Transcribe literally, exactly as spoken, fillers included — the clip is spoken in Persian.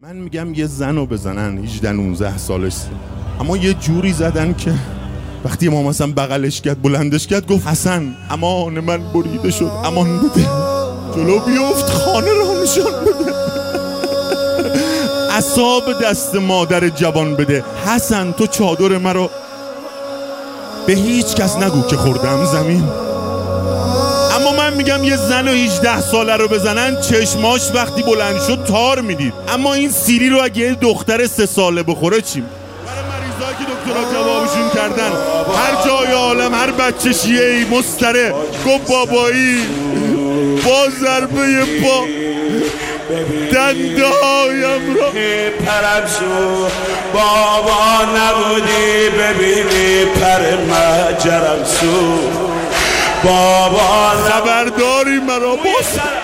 من میگم یه زن رو بزنن هجده نوزده سالش، اما یه جوری زدن که وقتی ما مثلا بغلش کرد بلندش کرد گفت حسن امان من بریده شد امان بده، جلو بیفت خانه را نشان بده، عصاب دست مادر جوان بده، حسن تو چادر مرا به هیچ کس نگو که خوردم زمین. اما من میگم یه زن و هجده ساله رو بزنن چشماش وقتی بلند شد تار میدید، اما این سیری رو اگه یه دختر سه ساله بخوره چی؟ برای مریضایی که دکترها جوابشون کردن هر جای عالم هر بچه شیعه‌ای مستره گفت بابایی با ضربه پا دنده هایم را پرم شو بابا نبودی ببینی پر مجرم شو بابا خبرداری مرا باز